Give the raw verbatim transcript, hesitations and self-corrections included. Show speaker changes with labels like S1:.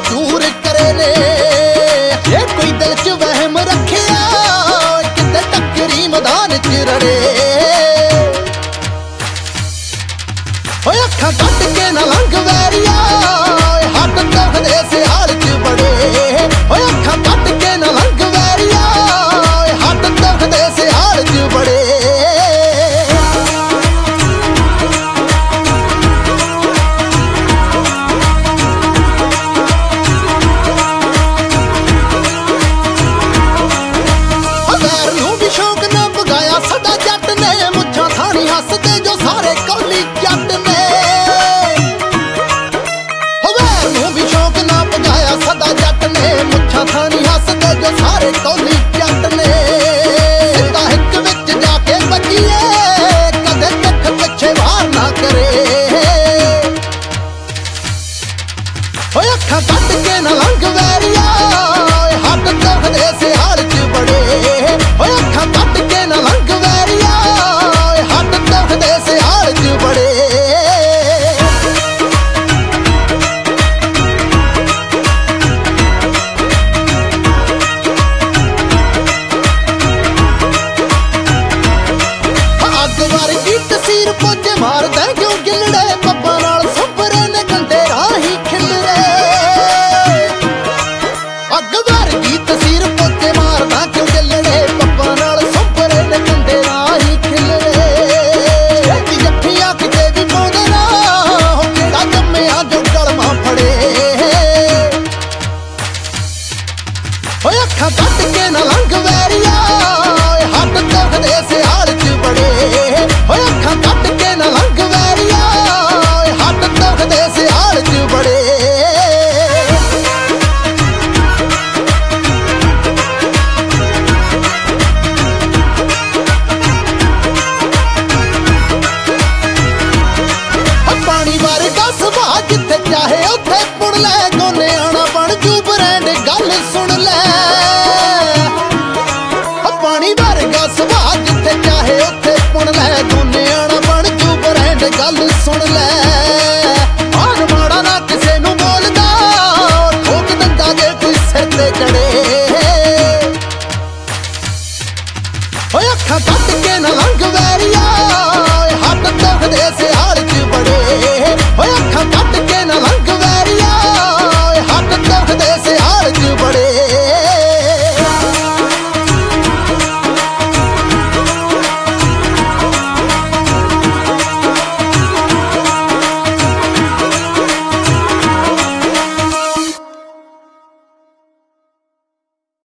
S1: दूर करे ने ये कोई दिल च वहम रखिया किते टक्करी मैदान च रड़े ओए अखां कट के ना लंघ वैरिया हट दुखदे सियाल च बड़े ओए अखां कट के ना लंघ वैरिया हट दुखदे सियाल च बड़े थानी हसदे जो सारे कौली जट ने सीधा हिक विच जाके बजिए कदे पिठ पिछे वार ना करे ओए अखां कट के ना लंघ वैरिया हट दुखदे सियाल च बड़े ओए अखां कट के ना लंघ वैरिया हट दुखदे सियाल च बड़े मार दे क्यों गिलड़े पब्बा नाल सुपरे ने कंडे राही खिलरे अग वर्गी तसीर पोते मारदा क्यों गिलड़े पब्बा नाल सुपरे ने कंडे राही खिलरे छेती जफ्फियां किते भी पाउंदे ना हो केड़ा जम्मिया जो गलमा फड़े ओए अखां कट के ना लंघ वैरिया हट दुखदे सियाल च बड़े ओए अखां कट के ना लंघ वैरिया हट दुखदे सियाल च बड़े पानी वर्गा सुभा जिथे चाहे उत्थे पुण लै गोने आना बन जू ब्रांड गल सुन लै पानी वर्गा सुभा जिथे चाहे उत्थे पुण लै गोने आना बन जू ब्रांड गल सुन लै आन माड़ा ना किसे नू बोलदा ठोक दंदा जे कोई सिर ते चढ़े ओए अखां कट के ना लंघ वैरिया हट दुखदे